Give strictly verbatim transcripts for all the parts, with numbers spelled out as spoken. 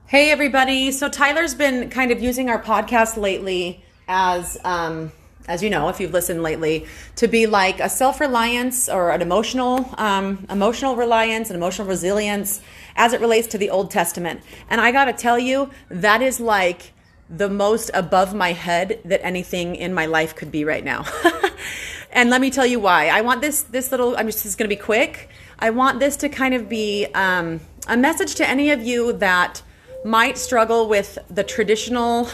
Hey everybody. So Tyler's been kind of using our podcast lately as, um, as you know, if you've listened lately, to be like a self-reliance or an emotional, um, emotional reliance and emotional resilience as it relates to the Old Testament. And I got to tell you, that is like the most above my head that anything in my life could be right now. And let me tell you why. I want this, this little, I'm just, this is going to be quick. I want this to kind of be um, a message to any of you that might struggle with the traditional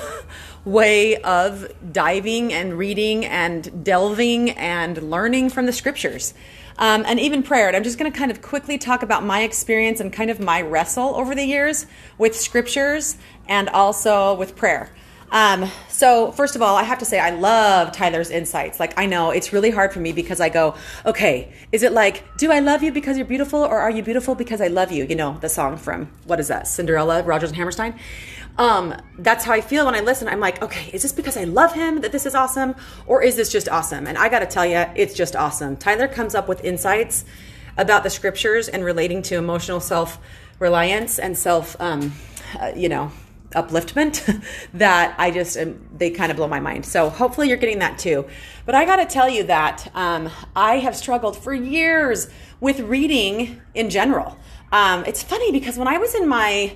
way of diving and reading and delving and learning from the scriptures, um, and even prayer. And I'm just going to kind of quickly talk about my experience and kind of my wrestle over the years with scriptures and also with prayer. Um, so first of all, I have to say I love Tyler's insights. Like, I know it's really hard for me because I go, okay, is it like, do I love you because you're beautiful, or are you beautiful because I love you? You know, the song from, what is that? Cinderella, Rodgers and Hammerstein. Um, that's how I feel when I listen. I'm like, okay, is this because I love him that this is awesome, or is this just awesome? And I got to tell you, it's just awesome. Tyler comes up with insights about the scriptures and relating to emotional self-reliance and self, um, uh, you know, upliftment that I just, um, they kind of blow my mind. So hopefully you're getting that too. But I got to tell you that um, I have struggled for years with reading in general. Um, it's funny because when I was in my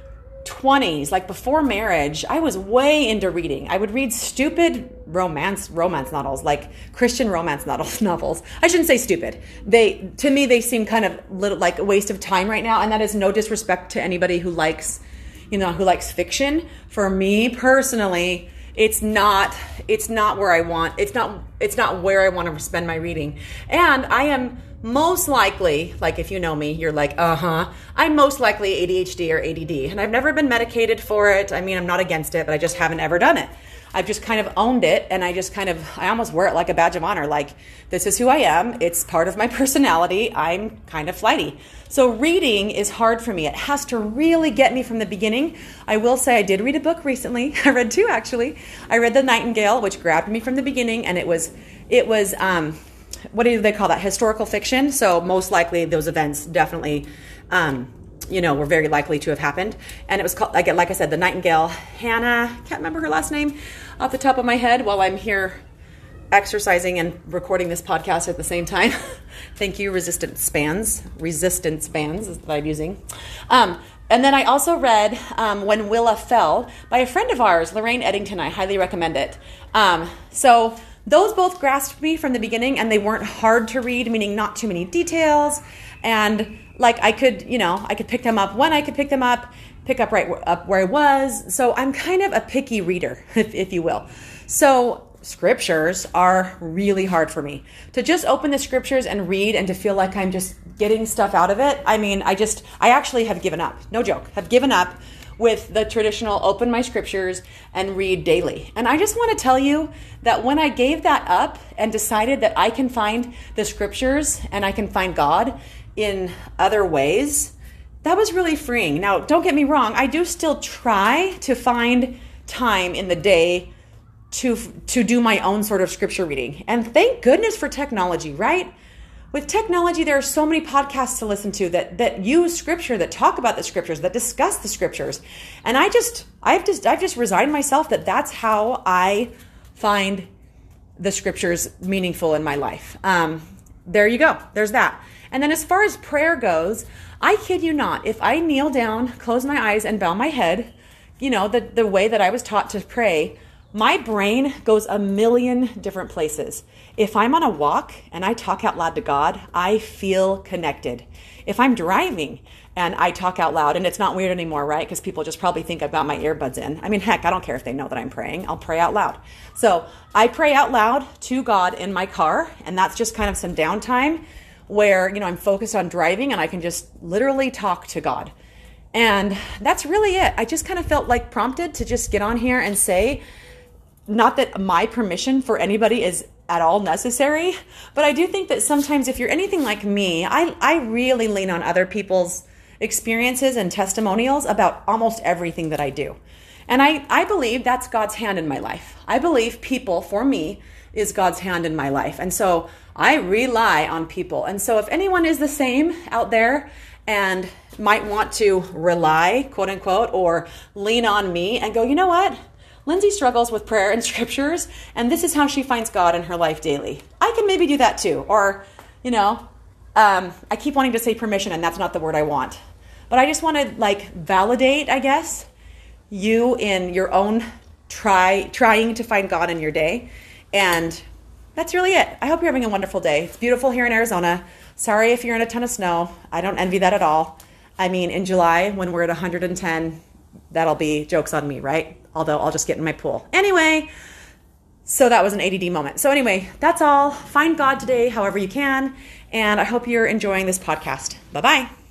twenties, like before marriage, I was way into reading. I would read stupid romance romance novels, like Christian romance novels. novels. I shouldn't say stupid. They, to me, they seem kind of little like a waste of time right now. And that is no disrespect to anybody who likes you know, who likes fiction. For me personally, it's not, it's not where I want, it's not, it's not where I want to spend my reading. And I am most likely, like if you know me, you're like, uh-huh, I'm most likely A D H D or A D D. And I've never been medicated for it. I mean, I'm not against it, but I just haven't ever done it. I've just kind of owned it, and I just kind of, I almost wear it like a badge of honor. Like, this is who I am. It's part of my personality. I'm kind of flighty. So reading is hard for me. It has to really get me from the beginning. I will say I did read a book recently. I read two, actually. I read The Nightingale, which grabbed me from the beginning, and it was, it was, um, what do they call that? Historical fiction. So most likely those events definitely, um, you know, were very likely to have happened. And it was called, like, like I said, The Nightingale. Hannah, can't remember her last name off the top of my head while I'm here exercising and recording this podcast at the same time. Thank you, Resistance Bands. Resistance Bands is what I'm using. Um, and then I also read um, When Willa Fell by a friend of ours, Lorraine Eddington. I highly recommend it. Um, so those both grasped me from the beginning, and they weren't hard to read, meaning not too many details. And like I could, you know, I could pick them up when I could pick them up, pick up right up where I was. So I'm kind of a picky reader, if, if you will. So scriptures are really hard for me. To just open the scriptures and read and to feel like I'm just getting stuff out of it. I mean, I just, I actually have given up. No joke. Have given up with the traditional open my scriptures and read daily. And I just want to tell you that when I gave that up and decided that I can find the scriptures and I can find God in other ways, that was really freeing. Now, don't get me wrong. I do still try to find time in the day to to do my own sort of scripture reading. And thank goodness for technology, right? With technology, there are so many podcasts to listen to that that use scripture, that talk about the scriptures, that discuss the scriptures. And I just, I've just, I've just resigned myself that that's how I find the scriptures meaningful in my life. Um, there you go. There's that. And then as far as prayer goes, I kid you not, if I kneel down, close my eyes, and bow my head, you know, the, the way that I was taught to pray, my brain goes a million different places. If I'm on a walk and I talk out loud to God, I feel connected. If I'm driving and I talk out loud, and it's not weird anymore, right? Because people just probably think I've got my earbuds in. I mean, heck, I don't care if they know that I'm praying. I'll pray out loud. So I pray out loud to God in my car, and that's just kind of some downtime where, you know, I'm focused on driving and I can just literally talk to God. And that's really it. I just kind of felt like prompted to just get on here and say, not that my permission for anybody is at all necessary, but I do think that sometimes if you're anything like me, I, I really lean on other people's experiences and testimonials about almost everything that I do. And I, I believe that's God's hand in my life. I believe people, for me, is God's hand in my life. And so I rely on people. And so if anyone is the same out there and might want to rely, quote unquote, or lean on me and go, you know what? Lindsay struggles with prayer and scriptures, and this is how she finds God in her life daily. I can maybe do that too. Or, you know, um, I keep wanting to say permission, and that's not the word I want. But I just want to like validate, I guess, you in your own try trying to find God in your day. And that's really it. I hope you're having a wonderful day. It's beautiful here in Arizona. Sorry if you're in a ton of snow. I don't envy that at all. I mean, in July, when we're at one hundred ten, that'll be jokes on me, right? Although I'll just get in my pool. Anyway, so that was an A D D moment. So anyway, that's all. Find God today however you can. And I hope you're enjoying this podcast. Bye-bye.